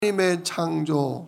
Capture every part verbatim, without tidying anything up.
하나님의 창조,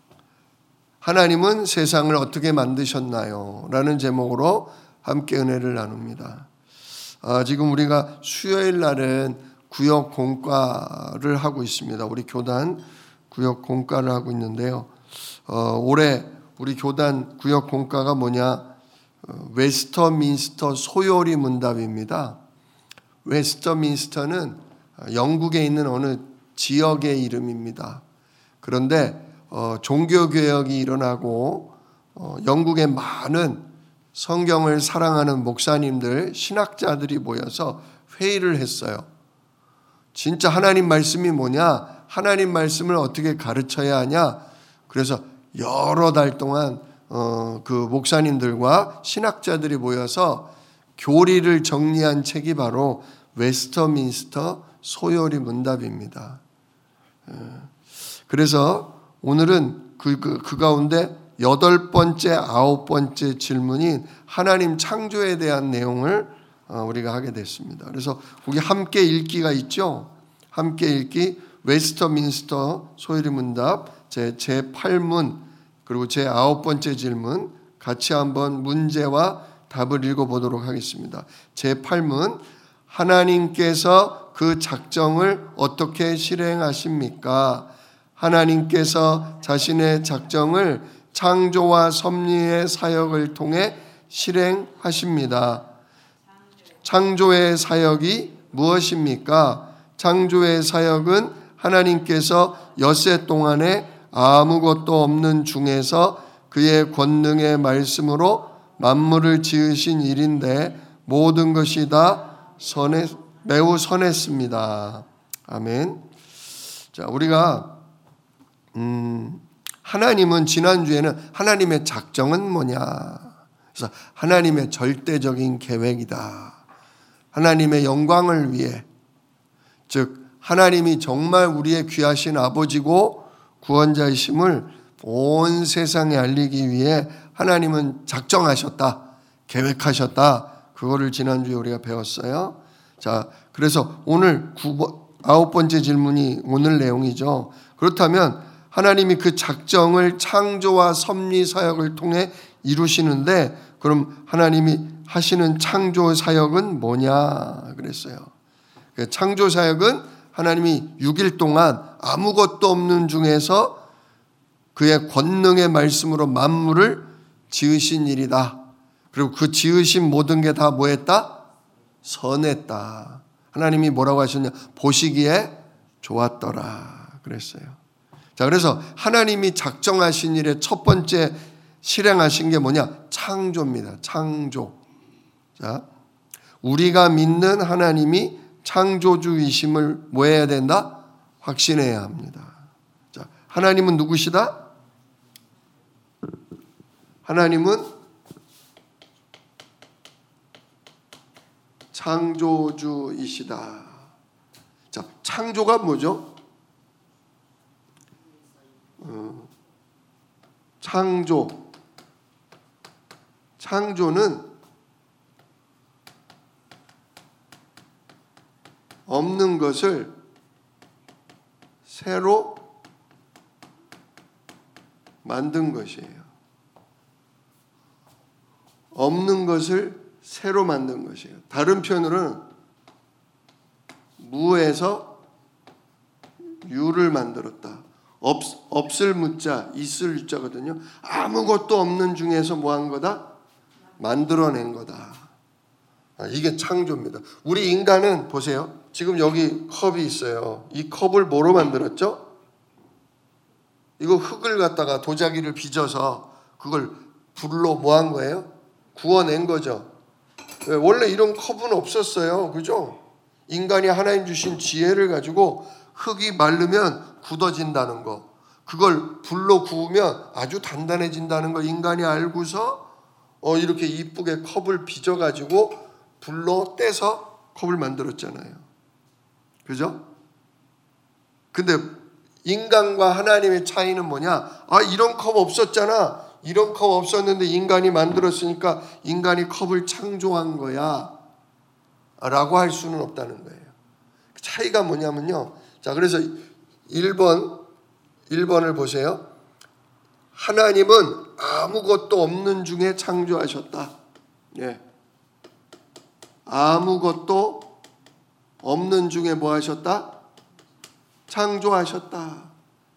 하나님은 세상을 어떻게 만드셨나요? 라는 제목으로 함께 은혜를 나눕니다. 아, 지금 우리가 수요일 날은 구역 공과를 하고 있습니다. 우리 교단 구역 공과를 하고 있는데요. 어, 올해 우리 교단 구역 공과가 뭐냐? 어, 웨스터민스터 소요리 문답입니다. 웨스터민스터는 영국에 있는 어느 지역의 이름입니다. 그런데 어, 종교개혁이 일어나고 어, 영국의 많은 성경을 사랑하는 목사님들, 신학자들이 모여서 회의를 했어요. 진짜 하나님 말씀이 뭐냐? 하나님 말씀을 어떻게 가르쳐야 하냐? 그래서 여러 달 동안 어, 그 목사님들과 신학자들이 모여서 교리를 정리한 책이 바로 웨스터민스터 소요리 문답입니다. 그래서 오늘은 그, 그, 그 가운데 여덟 번째, 아홉 번째 질문인 하나님 창조에 대한 내용을 우리가 하게 됐습니다. 그래서 거기 함께 읽기가 있죠. 함께 읽기 웨스터민스터 소요리 문답 제, 제팔 문 그리고 제아홉 번째 질문 같이 한번 문제와 답을 읽어보도록 하겠습니다. 제팔 문 하나님께서 그 작정을 어떻게 실행하십니까? 하나님께서 자신의 작정을 창조와 섭리의 사역을 통해 실행하십니다. 창조의 사역이 무엇입니까? 창조의 사역은 하나님께서 엿새 동안에 아무것도 없는 중에서 그의 권능의 말씀으로 만물을 지으신 일인데 모든 것이 다 선해, 매우 선했습니다. 아멘. 자, 우리가 음, 하나님은 지난주에는 하나님의 작정은 뭐냐? 그래서 하나님의 절대적인 계획이다. 하나님의 영광을 위해, 즉 하나님이 정말 우리의 귀하신 아버지고 구원자이심을 온 세상에 알리기 위해 하나님은 작정하셨다, 계획하셨다. 그거를 지난주에 우리가 배웠어요. 자, 그래서 오늘 구 번, 아홉 번째 질문이 오늘 내용이죠. 그렇다면 하나님이 그 작정을 창조와 섭리 사역을 통해 이루시는데 그럼 하나님이 하시는 창조 사역은 뭐냐 그랬어요. 창조 사역은 하나님이 육 일 동안 아무것도 없는 중에서 그의 권능의 말씀으로 만물을 지으신 일이다. 그리고 그 지으신 모든 게 다 뭐했다? 선했다. 하나님이 뭐라고 하셨냐? 보시기에 좋았더라 그랬어요. 자, 그래서 하나님이 작정하신 일의 첫 번째 실행하신 게 뭐냐? 창조입니다. 창조. 자, 우리가 믿는 하나님이 창조주이심을 뭐 해야 된다? 확신해야 합니다. 자, 하나님은 누구시다? 하나님은 창조주이시다. 자, 창조가 뭐죠? 어, 창조. 창조는 없는 것을 새로 만든 것이에요. 없는 것을 새로 만든 것이에요. 다른 표현으로는 무에서 유를 만들었다. 없, 없을 무자, 있을 유자거든요. 아무것도 없는 중에서 뭐 한 거다? 만들어낸 거다. 아, 이게 창조입니다. 우리 인간은 보세요. 지금 여기 컵이 있어요. 이 컵을 뭐로 만들었죠? 이거 흙을 갖다가 도자기를 빚어서 그걸 불로 뭐 한 거예요? 구워낸 거죠. 원래 이런 컵은 없었어요. 그죠? 인간이 하나님 주신 지혜를 가지고 흙이 마르면 굳어진다는 거, 그걸 불로 구우면 아주 단단해진다는 거 인간이 알고서 어 이렇게 이쁘게 컵을 빚어가지고 불로 떼서 컵을 만들었잖아요. 그죠? 근데 인간과 하나님의 차이는 뭐냐? 아, 이런 컵 없었잖아. 이런 컵 없었는데 인간이 만들었으니까 인간이 컵을 창조한 거야 라고 할 수는 없다는 거예요. 차이가 뭐냐면요. 자, 그래서 일 번 일 번을 보세요. 하나님은 아무것도 없는 중에 창조하셨다. 예. 아무것도 없는 중에 뭐 하셨다? 창조하셨다.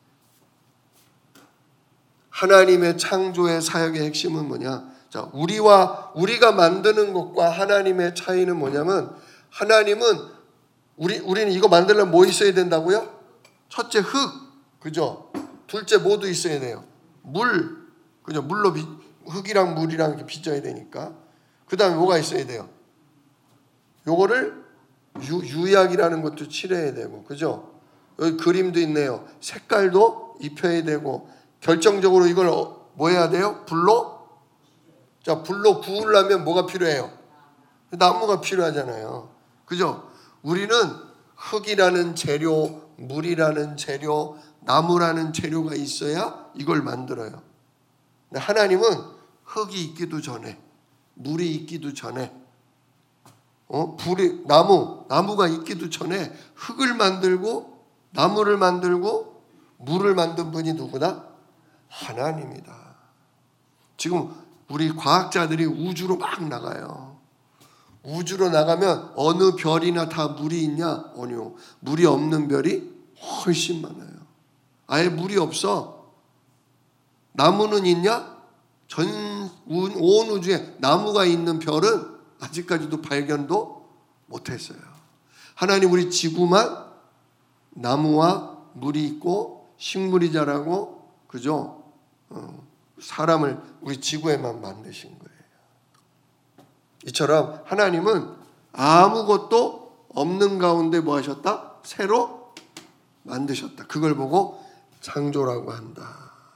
하나님의 창조의 사역의 핵심은 뭐냐? 자, 우리와 우리가 만드는 것과 하나님의 차이는 뭐냐면, 하나님은 우리 우리는 이거 만들려면 뭐 있어야 된다고요? 첫째 흙, 그죠? 둘째 뭐도 있어야 돼요? 물, 그죠? 물로 비, 흙이랑 물이랑 이렇게 빚어야 되니까. 그 다음에 뭐가 있어야 돼요? 요거를 유, 유약이라는 것도 칠해야 되고, 그죠? 여기 그림도 있네요. 색깔도 입혀야 되고, 결정적으로 이걸 뭐 해야 돼요? 불로? 자, 불로 구우려면 뭐가 필요해요? 나무가 필요하잖아요. 그죠? 우리는 흙이라는 재료, 물이라는 재료, 나무라는 재료가 있어야 이걸 만들어요. 근데 하나님은 흙이 있기도 전에, 물이 있기도 전에, 어? 불이, 나무, 나무가 있기도 전에 흙을 만들고 나무를 만들고 물을 만든 분이 누구다? 하나님이다. 지금 우리 과학자들이 우주로 막 나가요. 우주로 나가면 어느 별이나 다 물이 있냐? 아니요. 물이 없는 별이 훨씬 많아요. 아예 물이 없어. 나무는 있냐? 전 온 우주에 나무가 있는 별은 아직까지도 발견도 못했어요. 하나님 우리 지구만 나무와 물이 있고 식물이 자라고, 그죠? 어, 사람을 우리 지구에만 만드신 거예요. 이처럼 하나님은 아무것도 없는 가운데 뭐 하셨다? 새로 만드셨다. 그걸 보고 창조라고 한다.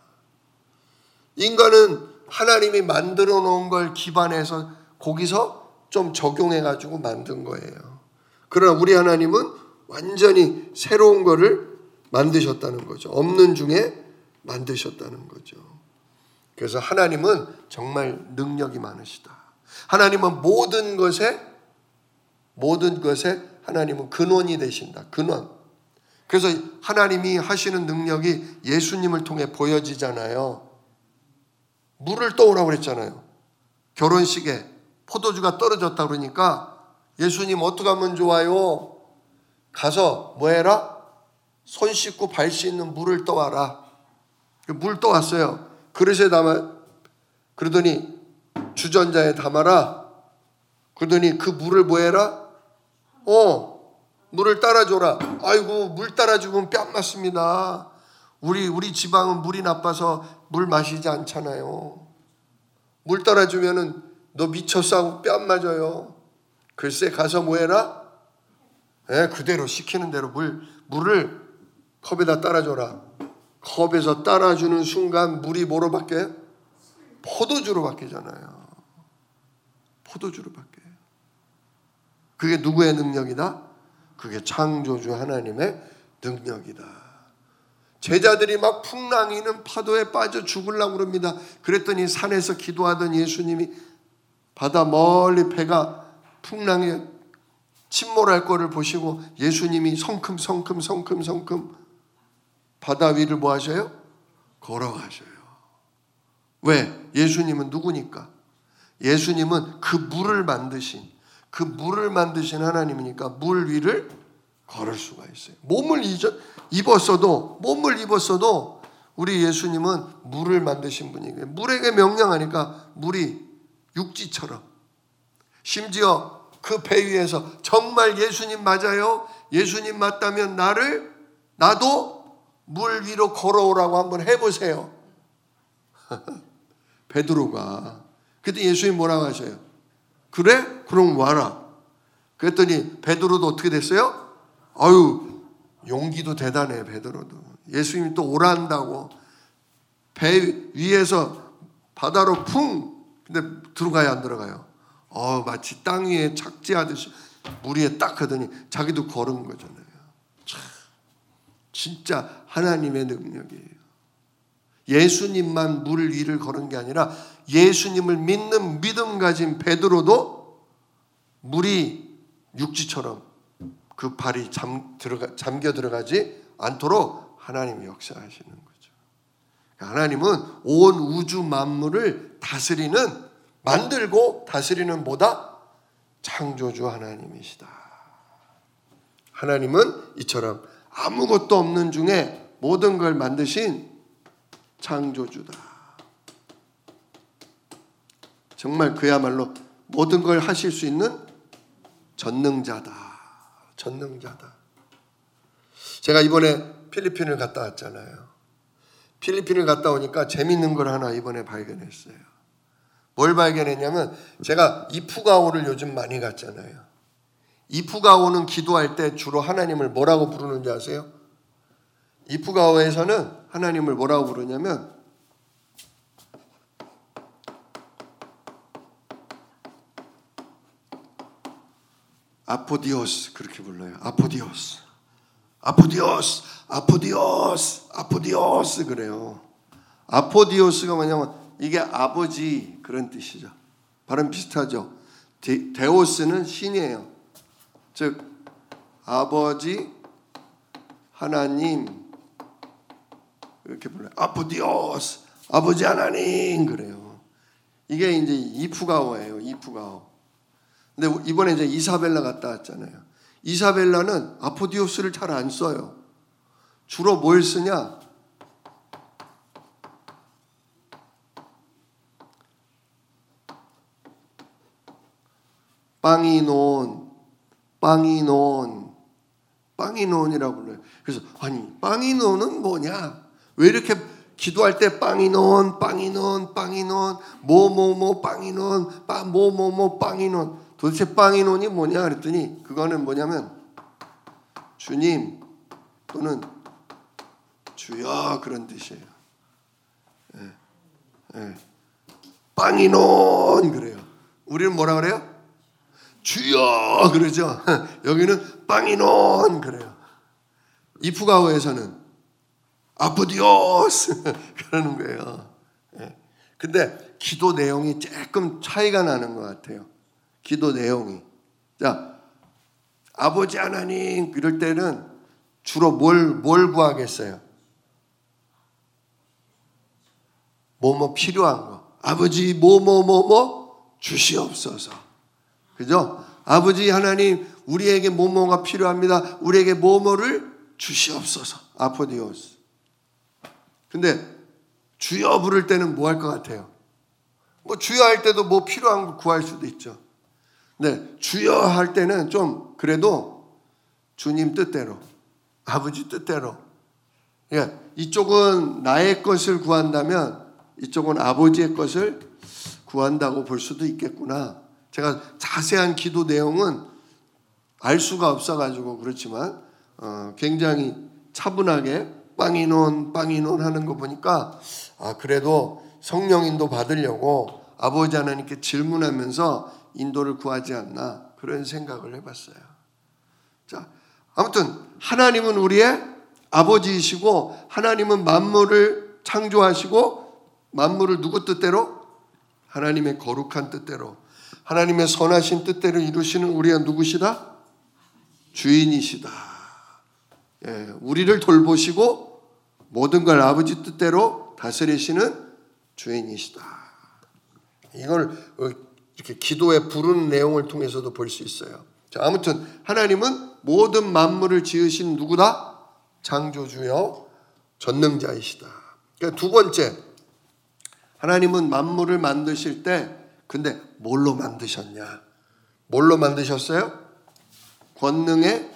인간은 하나님이 만들어 놓은 걸 기반해서 거기서 좀 적용해 가지고 만든 거예요. 그러나 우리 하나님은 완전히 새로운 거를 만드셨다는 거죠. 없는 중에 만드셨다는 거죠. 그래서 하나님은 정말 능력이 많으시다. 하나님은 모든 것에 모든 것에 하나님은 근원이 되신다. 근원. 그래서 하나님이 하시는 능력이 예수님을 통해 보여지잖아요. 물을 떠오라고 그랬잖아요. 결혼식에 포도주가 떨어졌다 그러니까 예수님 어떻게 하면 좋아요? 가서 뭐 해라? 손 씻고 발 씻는 물을 떠와라. 물 떠왔어요. 그릇에 담아, 그러더니 주전자에 담아라. 그러더니 그 물을 뭐 해라? 어, 물을 따라줘라. 아이고, 물 따라주면 뺨 맞습니다. 우리 우리 지방은 물이 나빠서 물 마시지 않잖아요. 물 따라주면은 너 미쳤어 하고 뺨 맞아요. 글쎄 가서 뭐 해라? 네, 그대로 시키는 대로 물 물을 컵에다 따라줘라. 컵에서 따라주는 순간 물이 뭐로 바뀌어요? 포도주로 바뀌잖아요. 포도주로 바뀌어요. 그게 누구의 능력이다? 그게 창조주 하나님의 능력이다. 제자들이 막 풍랑이는 파도에 빠져 죽으려고 그럽니다. 그랬더니 산에서 기도하던 예수님이 바다 멀리 배가 풍랑에 침몰할 거를 보시고 예수님이 성큼 성큼 성큼 성큼 바다 위를 뭐 하셔요? 걸어가셔요. 왜? 예수님은 누구니까? 예수님은 그 물을 만드신 그 물을 만드신 하나님이니까 물 위를 걸을 수가 있어요. 몸을 입었어도 몸을 입었어도 우리 예수님은 물을 만드신 분이에요. 물에게 명령하니까 물이 육지처럼, 심지어 그 배 위에서 정말 예수님 맞아요? 예수님 맞다면 나를 나도 물 위로 걸어오라고 한번 해보세요. 베드로가. 그때 예수님 뭐라고 하셔요? 그래? 그럼 와라. 그랬더니 베드로도 어떻게 됐어요? 아유, 용기도 대단해. 베드로도. 예수님이 또 오란다고 배 위에서 바다로 풍. 근데 들어가야 안 들어가요? 어, 마치 땅 위에 착지하듯이 물 위에 딱 하더니 자기도 걸은 거잖아요. 참, 진짜 하나님의 능력이에요. 예수님만 물 위를 걸은 게 아니라 예수님을 믿는 믿음 가진 베드로도 물이 육지처럼 그 발이 잠, 들어가, 잠겨 들어가지 않도록 하나님이 역사하시는 거죠. 하나님은 온 우주 만물을 다스리는, 만들고 다스리는 뭐다? 창조주 하나님이시다. 하나님은 이처럼 아무것도 없는 중에 모든 걸 만드신 창조주다. 정말 그야말로 모든 걸 하실 수 있는 전능자다. 전능자다. 제가 이번에 필리핀을 갔다 왔잖아요. 필리핀을 갔다 오니까 재밌는 걸 하나 이번에 발견했어요. 뭘 발견했냐면, 제가 이푸가오를 요즘 많이 갔잖아요. 이푸가오는 기도할 때 주로 하나님을 뭐라고 부르는지 아세요? 이푸가오에서는 하나님을 뭐라고 부르냐면 아포디오스, 그렇게 불러요. 아포디오스, 아포디오스, 아포디오스, 아포디오스 그래요. 아포디오스가 뭐냐면 이게 아버지 그런 뜻이죠. 발음 비슷하죠. 데, 데오스는 신이에요. 즉 아버지 하나님 이렇게 불러요. 아포디오스, 아버지 하나님 그래요. 이게 이제 이푸가오예요. 이푸가오. 근데 이번에 이제 이사벨라 갔다 왔잖아요. 이사벨라는 아포디오스를 잘 안 써요. 주로 뭘 쓰냐? 빵이논, 빵이논, 빵이논이라고 불러요. 그래서 아니 빵이논은 뭐냐? 왜 이렇게 기도할 때 빵이논, 빵이논, 빵이논, 뭐뭐뭐 빵이논, 빵 뭐뭐뭐 빵이논. 도대체 빵이논이 뭐냐 그랬더니 그거는 뭐냐면 주님 또는 주여 그런 뜻이에요. 예, 예. 빵이논 그래요. 우리는 뭐라 그래요? 주여 그러죠. 여기는 빵이논 그래요. 이푸가오에서는 아포디오스 그러는 거예요. 예. 근데 기도 내용이 조금 차이가 나는 것 같아요. 기도 내용이. 자, 아버지 하나님 이럴 때는 주로 뭘, 뭘 구하겠어요? 뭐뭐 필요한 거. 아버지 뭐뭐뭐뭐 주시옵소서. 그죠? 아버지 하나님 우리에게 뭐뭐가 필요합니다. 우리에게 뭐뭐를 주시옵소서. 아포디오스. 근데 주여 부를 때는 뭐 할 것 같아요? 뭐 주여 할 때도 뭐 필요한 거 구할 수도 있죠. 네, 주여 할 때는 좀 그래도 주님 뜻대로, 아버지 뜻대로. 그러니까 이쪽은 나의 것을 구한다면 이쪽은 아버지의 것을 구한다고 볼 수도 있겠구나. 제가 자세한 기도 내용은 알 수가 없어가지고 그렇지만 어, 굉장히 차분하게 빵이논 빵이논 하는 거 보니까 아 그래도 성령 인도 받으려고 아버지 하나님께 질문하면서 인도를 구하지 않나 그런 생각을 해봤어요. 자, 아무튼 하나님은 우리의 아버지이시고 하나님은 만물을 창조하시고 만물을 누구 뜻대로? 하나님의 거룩한 뜻대로 하나님의 선하신 뜻대로 이루시는 우리가 누구시다? 주인이시다. 예, 우리를 돌보시고 모든 걸 아버지 뜻대로 다스리시는 주인이시다. 이걸 이렇게 기도에 부르는 내용을 통해서도 볼 수 있어요. 자, 아무튼 하나님은 모든 만물을 지으신 누구다? 창조주요 전능자이시다. 그러니까 두 번째, 하나님은 만물을 만드실 때 근데 뭘로 만드셨냐? 뭘로 만드셨어요? 권능의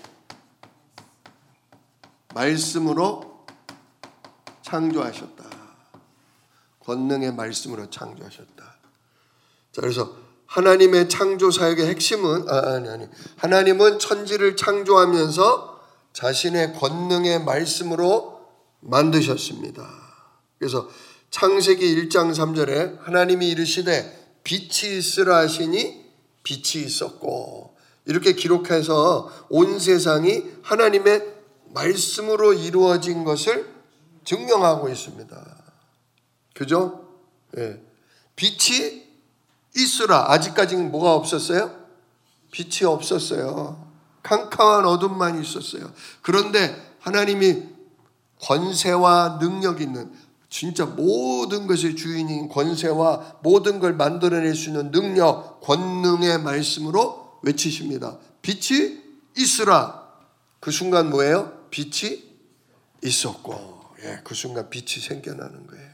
말씀으로 창조하셨다. 권능의 말씀으로 창조하셨다. 자, 그래서 하나님의 창조 사역의 핵심은 아, 아니 아니 하나님은 천지를 창조하면서 자신의 권능의 말씀으로 만드셨습니다. 그래서 창세기 일 장 삼 절에 하나님이 이르시되 빛이 있으라 하시니 빛이 있었고 이렇게 기록해서 온 세상이 하나님의 말씀으로 이루어진 것을 증명하고 있습니다. 그죠? 예. 빛이 있으라. 아직까지는 뭐가 없었어요? 빛이 없었어요. 캄캄한 어둠만 있었어요. 그런데 하나님이 권세와 능력 있는, 진짜 모든 것의 주인인 권세와 모든 걸 만들어낼 수 있는 능력, 권능의 말씀으로 외치십니다. 빛이 있으라. 그 순간 뭐예요? 빛이 있었고, 예, 그 순간 빛이 생겨나는 거예요.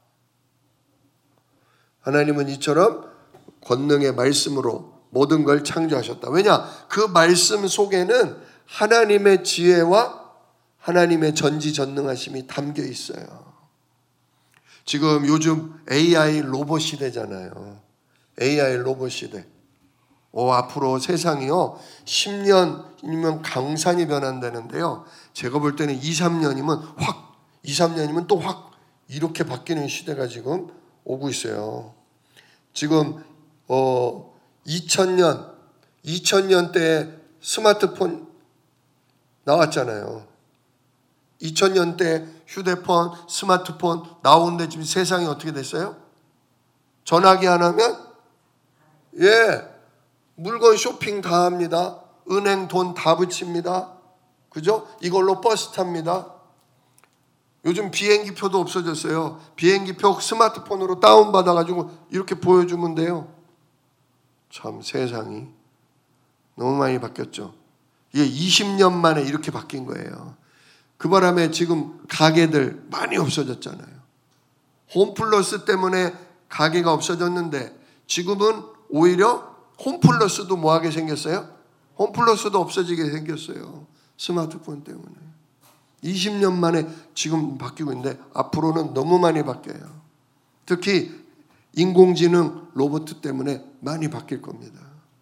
하나님은 이처럼 권능의 말씀으로 모든 걸 창조하셨다. 왜냐? 그 말씀 속에는 하나님의 지혜와 하나님의 전지전능하심이 담겨 있어요. 지금 요즘 에이아이 로봇 시대잖아요. 에이아이 로봇 시대. 오, 앞으로 세상이요, 십 년이면 강산이 변한다는데요. 제가 볼 때는 이, 삼 년이면 확, 이, 삼 년이면 또 확 이렇게 바뀌는 시대가 지금 오고 있어요. 지금 어 이천 년, 이천 년대에 스마트폰 나왔잖아요. 이천 년대 휴대폰, 스마트폰 나오는데 지금 세상이 어떻게 됐어요? 전화기 하나면 예, 물건 쇼핑 다 합니다. 은행 돈 다 붙입니다. 그죠? 이걸로 버스 탑니다. 요즘 비행기표도 없어졌어요. 비행기표 스마트폰으로 다운받아가지고 이렇게 보여주면 돼요. 참 세상이 너무 많이 바뀌었죠. 이게 이십 년 만에 이렇게 바뀐 거예요. 그 바람에 지금 가게들 많이 없어졌잖아요. 홈플러스 때문에 가게가 없어졌는데 지금은 오히려 홈플러스도 뭐하게 생겼어요? 홈플러스도 없어지게 생겼어요. 스마트폰 때문에. 이십 년 만에 지금 바뀌고 있는데 앞으로는 너무 많이 바뀌어요. 특히 인공지능 로봇 때문에 많이 바뀔 겁니다.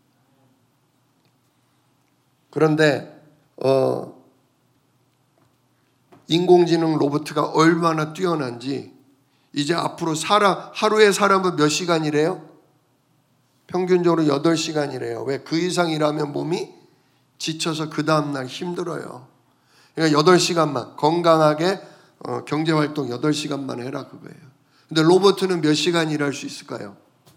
그런데 어, 인공지능 로봇가 얼마나 뛰어난지 이제 앞으로 사람, 하루에 사람은 몇 시간이래요? 평균적으로 여덟 시간이래요. 왜? 그 이상 일하면 몸이 지쳐서 그 다음날 힘들어요. 그러니까 여덟 시간만 건강하게 어, 경제활동 여덟 시간만 해라 그거예요. 근데 로봇은 몇 시간 일할 수 있을까요?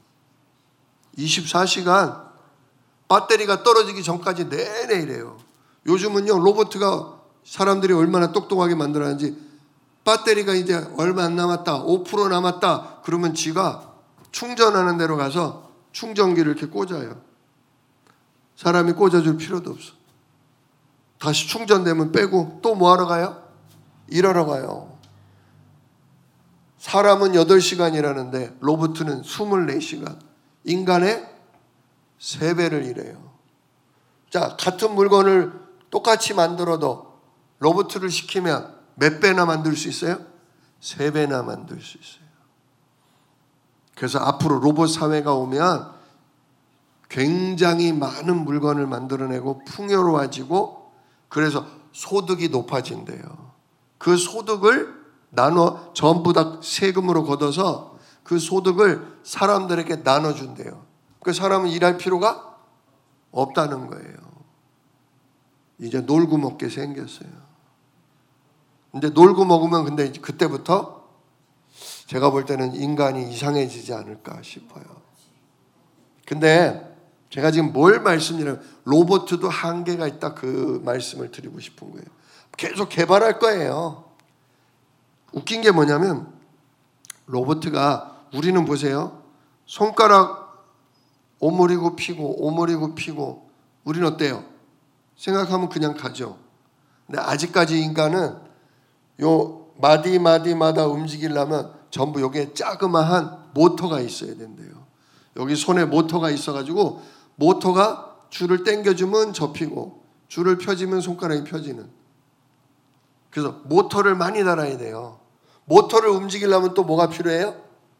이십사 시간. 배터리가 떨어지기 전까지 내내 일해요. 요즘은요, 로봇가 사람들이 얼마나 똑똑하게 만들었는지 배터리가 이제 얼마 안 남았다, 오 퍼센트 남았다 그러면 지가 충전하는 데로 가서 충전기를 이렇게 꽂아요. 사람이 꽂아줄 필요도 없어. 다시 충전되면 빼고 또 뭐하러 가요? 일하러 가요. 사람은 여덟 시간 일하는데 로봇은 이십사 시간. 인간의 세 배를 일해요. 자, 같은 물건을 똑같이 만들어도 로봇을 시키면 몇 배나 만들 수 있어요? 세 배나 만들 수 있어요. 그래서 앞으로 로봇 사회가 오면 굉장히 많은 물건을 만들어내고 풍요로워지고 그래서 소득이 높아진대요. 그 소득을 나눠 전부 다 세금으로 걷어서 그 소득을 사람들에게 나눠준대요. 그 사람은 일할 필요가 없다는 거예요. 이제 놀고 먹게 생겼어요. 근데 놀고 먹으면 근데 그때부터 제가 볼 때는 인간이 이상해지지 않을까 싶어요. 근데 제가 지금 뭘 말씀드리냐면 로봇도 한계가 있다 그 말씀을 드리고 싶은 거예요. 계속 개발할 거예요. 웃긴 게 뭐냐면 로봇가 우리는 보세요. 손가락 오므리고 피고 오므리고 피고 우리는 어때요? 생각하면 그냥 가죠. 근데 아직까지 인간은 요 마디 마디마다 움직이려면 전부 여기에 자그마한 모터가 있어야 된대요. 여기 손에 모터가 있어가지고 모터가 줄을 당겨주면 접히고 줄을 펴주면 손가락이 펴지는. 그래서 모터를 많이 달아야 돼요. 모터를 움직이려면 또 뭐가 필요해요?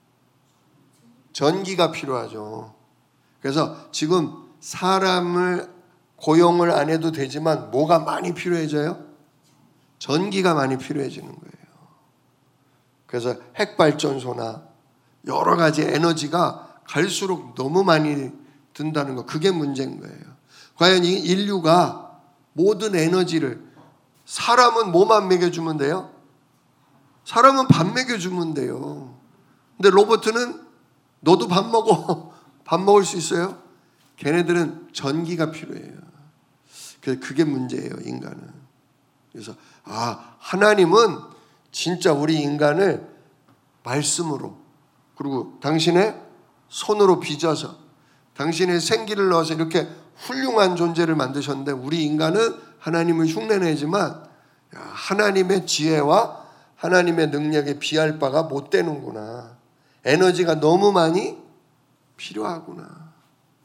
전기가 필요하죠. 그래서 지금 사람을 고용을 안 해도 되지만 뭐가 많이 필요해져요? 전기가 많이 필요해지는 거예요. 그래서 핵발전소나 여러 가지 에너지가 갈수록 너무 많이 든다는 거, 그게 문제인 거예요. 과연 이 인류가 모든 에너지를, 사람은 뭐만 먹여주면 돼요? 사람은 밥 먹여주면 돼요. 근데 로봇은 너도 밥 먹어. 밥 먹을 수 있어요? 걔네들은 전기가 필요해요. 그게 문제예요, 인간은. 그래서 아, 하나님은 진짜 우리 인간을 말씀으로 그리고 당신의 손으로 빚어서 당신의 생기를 넣어서 이렇게 훌륭한 존재를 만드셨는데 우리 인간은 하나님을 흉내내지만 하나님의 지혜와 하나님의 능력에 비할 바가 못 되는구나. 에너지가 너무 많이 필요하구나.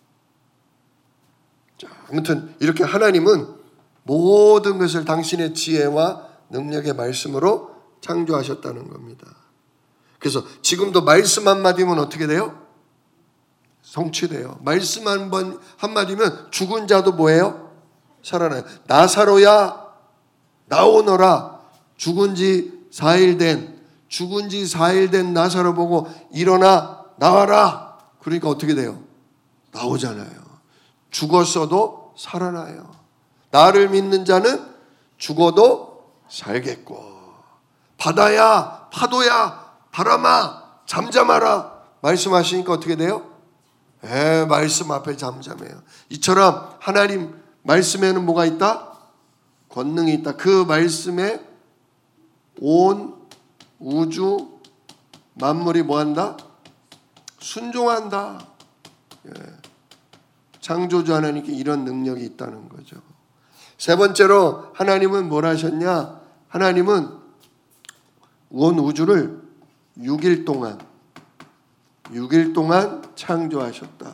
자, 아무튼 이렇게 하나님은 모든 것을 당신의 지혜와 능력의 말씀으로 창조하셨다는 겁니다. 그래서 지금도 말씀 한마디면 어떻게 돼요? 성취돼요. 말씀 한 번 한마디면 죽은 자도 뭐예요? 살아나요. 나사로야 나오너라. 죽은 지 사일 된 죽은 지 사일 된 나사로 보고 일어나 나와라. 그러니까 어떻게 돼요? 나오잖아요. 죽었어도 살아나요. 나를 믿는 자는 죽어도 살겠고 바다야 파도야 바람아 잠잠하라 말씀하시니까 어떻게 돼요? 에, 말씀 앞에 잠잠해요. 이처럼 하나님 말씀에는 뭐가 있다? 권능이 있다. 그 말씀에 온 우주 만물이 뭐한다? 순종한다. 예. 창조주 하나님께 이런 능력이 있다는 거죠. 세 번째로 하나님은 뭘 하셨냐? 하나님은 온 우주를 육 일 동안 육 일 동안 창조하셨다.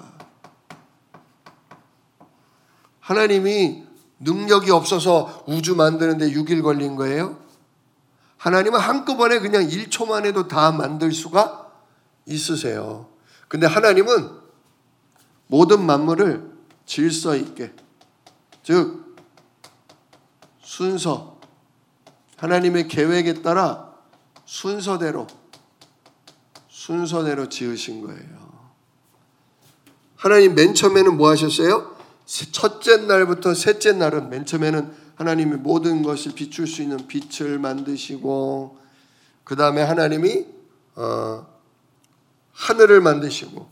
하나님이 능력이 없어서 우주 만드는데 육 일 걸린 거예요? 하나님은 한꺼번에 그냥 일 초만 해도 다 만들 수가 있으세요. 근데 하나님은 모든 만물을 질서 있게, 즉 순서, 하나님의 계획에 따라 순서대로 순서대로 지으신 거예요. 하나님 맨 처음에는 뭐 하셨어요? 첫째 날부터 셋째 날은 맨 처음에는 하나님이 모든 것을 비출 수 있는 빛을 만드시고 그 다음에 하나님이 어, 하늘을 만드시고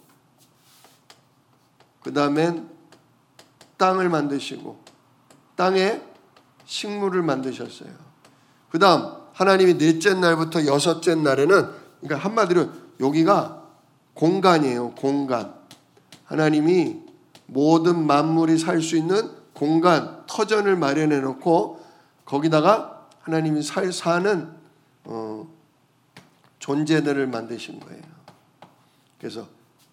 그 다음엔 땅을 만드시고 땅에 식물을 만드셨어요. 그 다음 하나님이 넷째 날부터 여섯째 날에는 그러니까 한마디로 여기가 공간이에요. 공간. 하나님이 모든 만물이 살 수 있는 공간, 터전을 마련해 놓고 거기다가 하나님이 살, 사는 어, 존재들을 만드신 거예요. 그래서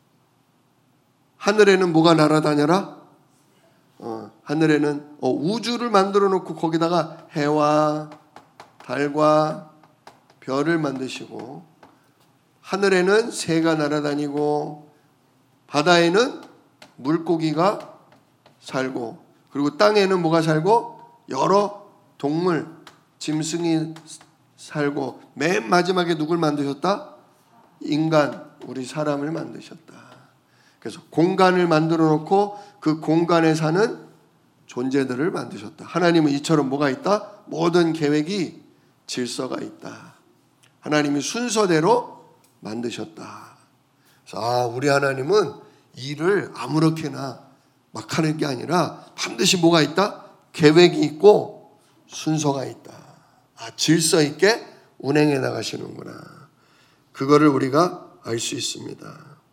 하늘에는 뭐가 날아다녀라? 어, 하늘에는 어, 우주를 만들어 놓고 거기다가 해와 달과 별을 만드시고 하늘에는 새가 날아다니고 바다에는 물고기가 살고 그리고 땅에는 뭐가 살고 여러 동물, 짐승이 살고 맨 마지막에 누굴 만드셨다? 인간, 우리 사람을 만드셨다. 그래서 공간을 만들어 놓고 그 공간에 사는 존재들을 만드셨다. 하나님은 이처럼 뭐가 있다? 모든 계획이 질서가 있다. 하나님이 순서대로 만드셨다. 그래서 아, 우리 하나님은 일을 아무렇게나 막 하는 게 아니라 반드시 뭐가 있다? 계획이 있고 순서가 있다. 아, 질서 있게 운행해 나가시는구나. 그거를 우리가 알 수 있습니다.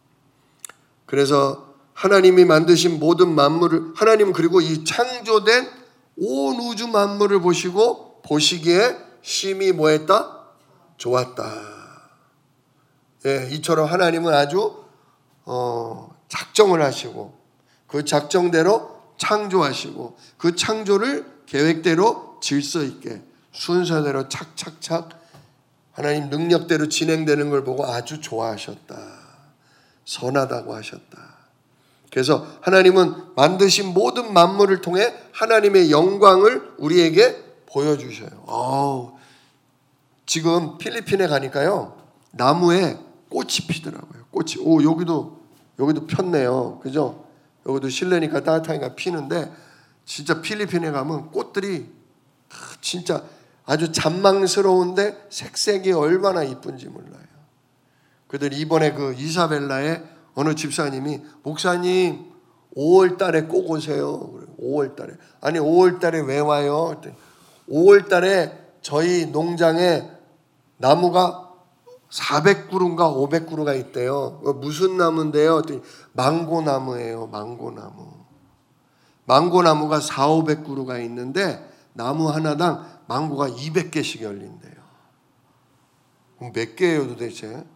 그래서 하나님이 만드신 모든 만물을 하나님은 그리고 이 창조된 온 우주 만물을 보시고 보시기에 심히 뭐했다? 좋았다. 예, 이처럼 하나님은 아주 어, 작정을 하시고 그 작정대로 창조하시고 그 창조를 계획대로 질서 있게 순서대로 착착착 하나님 능력대로 진행되는 걸 보고 아주 좋아하셨다. 선하다고 하셨다. 그래서 하나님은 만드신 모든 만물을 통해 하나님의 영광을 우리에게 보여주셔요. 오, 지금 필리핀에 가니까요 나무에 꽃이 피더라고요. 꽃이 오 여기도 여기도 폈네요. 그죠? 여기도 실내니까 따뜻하니까 피는데 진짜 필리핀에 가면 꽃들이 진짜 아주 잔망스러운데 색색이 얼마나 이쁜지 몰라요. 그들 이번에 그 이사벨라에 어느 집사님이 목사님 오월 달에 꼭 오세요. 오월 달에. 아니 오월 달에 왜 와요? 오월 달에 저희 농장에 나무가 사백 그루인가 오백 그루가 있대요. 무슨 나무인데요? 망고나무예요. 망고나무. 망고나무가 사오백 그루가 있는데 나무 하나당 망고가 이백 개씩 열린대요. 그럼 몇 개예요 도대체?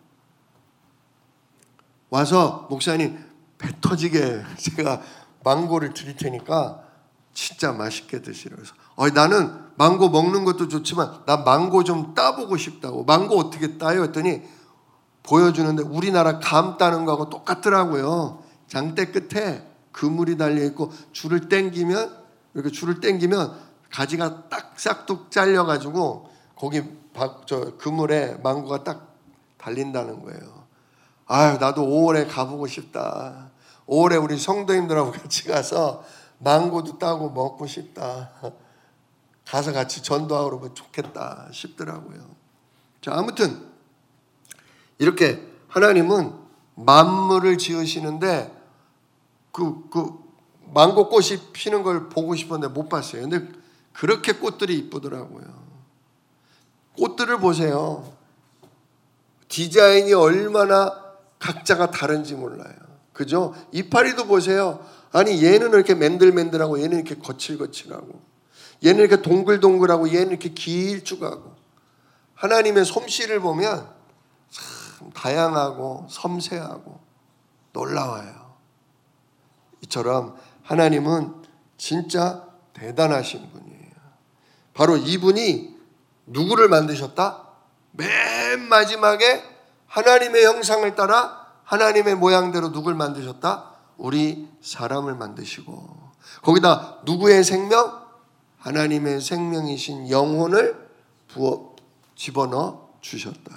와서 목사님 배 터지게 제가 망고를 드릴 테니까 진짜 맛있게 드시라고 해서 어, 나는 망고 먹는 것도 좋지만 나 망고 좀 따보고 싶다고. 망고 어떻게 따요? 했더니 보여주는데 우리나라 감 따는 거하고 똑같더라고요. 장대 끝에 그물이 달려있고 줄을 당기면 이렇게 줄을 당기면 가지가 딱 싹둑 잘려가지고 거기 저 그물에 망고가 딱 달린다는 거예요. 아유 나도 오월에 가보고 싶다. 오월에 우리 성도님들하고 같이 가서 망고도 따고 먹고 싶다. 가서 같이 전도하고 그러면 좋겠다 싶더라고요. 자, 아무튼 이렇게 하나님은 만물을 지으시는데 그, 그 망고꽃이 피는 걸 보고 싶었는데 못 봤어요. 근데 그렇게 꽃들이 이쁘더라고요. 꽃들을 보세요. 디자인이 얼마나 각자가 다른지 몰라요. 그죠? 이파리도 보세요. 아니 얘는 이렇게 맨들맨들하고 얘는 이렇게 거칠거칠하고 얘는 이렇게 동글동글하고 얘는 이렇게 길쭉하고 하나님의 솜씨를 보면 참 다양하고 섬세하고 놀라워요. 이처럼 하나님은 진짜 대단하신 분이에요. 바로 이분이 누구를 만드셨다? 맨 마지막에 하나님의 형상을 따라 하나님의 모양대로 누굴 만드셨다? 우리 사람을 만드시고 거기다 누구의 생명? 하나님의 생명이신 영혼을 부어 집어넣어 주셨다.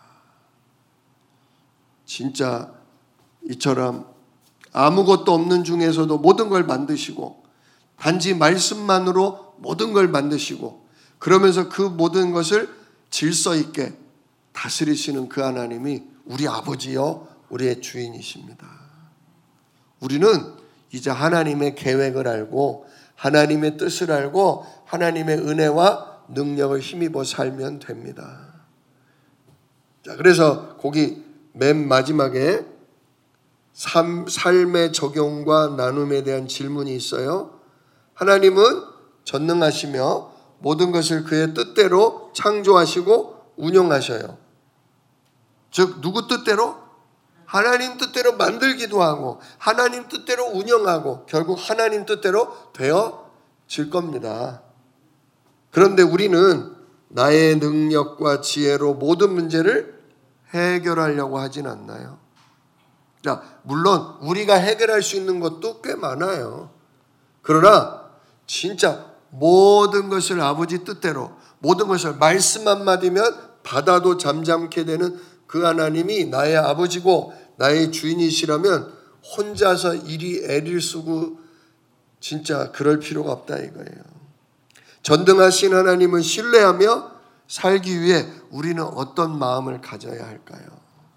진짜 이처럼 아무것도 없는 중에서도 모든 걸 만드시고 단지 말씀만으로 모든 걸 만드시고 그러면서 그 모든 것을 질서 있게 다스리시는 그 하나님이 우리 아버지요 우리의 주인이십니다. 우리는 이제 하나님의 계획을 알고 하나님의 뜻을 알고 하나님의 은혜와 능력을 힘입어 살면 됩니다. 자, 그래서 거기 맨 마지막에 삶, 삶의 적용과 나눔에 대한 질문이 있어요. 하나님은 전능하시며 모든 것을 그의 뜻대로 창조하시고 운영하셔요. 즉 누구 뜻대로? 하나님 뜻대로 만들기도 하고 하나님 뜻대로 운영하고 결국 하나님 뜻대로 되어질 겁니다. 그런데 우리는 나의 능력과 지혜로 모든 문제를 해결하려고 하진 않나요? 자, 물론 우리가 해결할 수 있는 것도 꽤 많아요. 그러나 진짜 모든 것을 아버지 뜻대로 모든 것을 말씀 한마디면 바다도 잠잠케 되는 그 하나님이 나의 아버지고 나의 주인이시라면 혼자서 이리 애를 쓰고 진짜 그럴 필요가 없다 이거예요. 전능하신 하나님을 신뢰하며 살기 위해 우리는 어떤 마음을 가져야 할까요?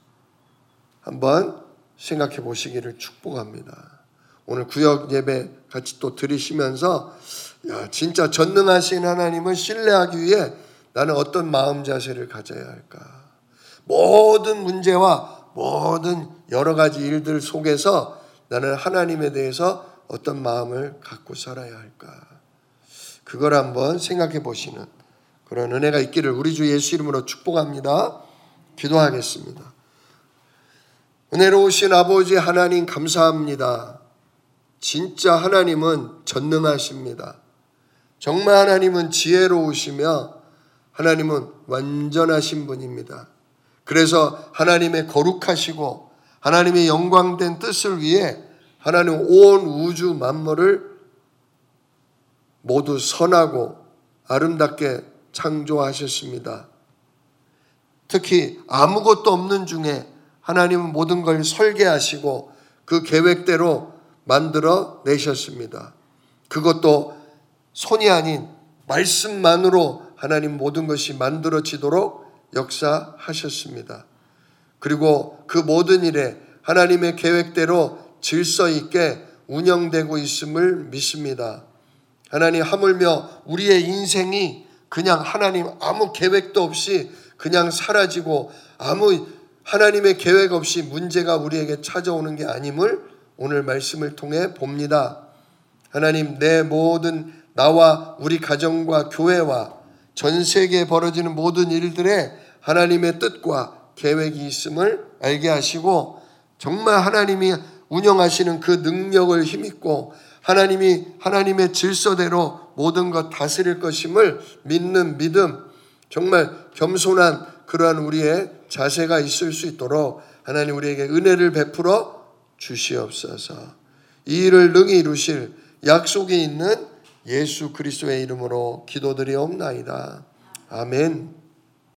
한번 생각해 보시기를 축복합니다. 오늘 구역 예배 같이 또 드리시면서 야, 진짜 전능하신 하나님을 신뢰하기 위해 나는 어떤 마음 자세를 가져야 할까? 모든 문제와 모든 여러 가지 일들 속에서 나는 하나님에 대해서 어떤 마음을 갖고 살아야 할까? 그걸 한번 생각해 보시는 그런 은혜가 있기를 우리 주 예수 이름으로 축복합니다. 기도하겠습니다. 은혜로우신 아버지 하나님 감사합니다. 진짜 하나님은 전능하십니다. 정말 하나님은 지혜로우시며 하나님은 완전하신 분입니다. 그래서 하나님의 거룩하시고 하나님의 영광된 뜻을 위해 하나님 온 우주 만물을 모두 선하고 아름답게 창조하셨습니다. 특히 아무것도 없는 중에 하나님은 모든 걸 설계하시고 그 계획대로 만들어 내셨습니다. 그것도 손이 아닌 말씀만으로 하나님 모든 것이 만들어지도록 역사하셨습니다. 그리고 그 모든 일에 하나님의 계획대로 질서 있게 운영되고 있음을 믿습니다. 하나님 하물며 우리의 인생이 그냥 하나님 아무 계획도 없이 그냥 사라지고 아무 하나님의 계획 없이 문제가 우리에게 찾아오는 게 아님을 오늘 말씀을 통해 봅니다. 하나님, 내 모든 나와 우리 가정과 교회와 전 세계에 벌어지는 모든 일들에 하나님의 뜻과 계획이 있음을 알게 하시고 정말 하나님이 운영하시는 그 능력을 힘입고 하나님이 하나님의 질서대로 모든 것 다스릴 것임을 믿는 믿음, 정말 겸손한 그러한 우리의 자세가 있을 수 있도록 하나님 우리에게 은혜를 베풀어 주시옵소서. 이 일을 능히 이루실 약속이 있는 예수 그리스도의 이름으로 기도드리옵나이다. 아멘.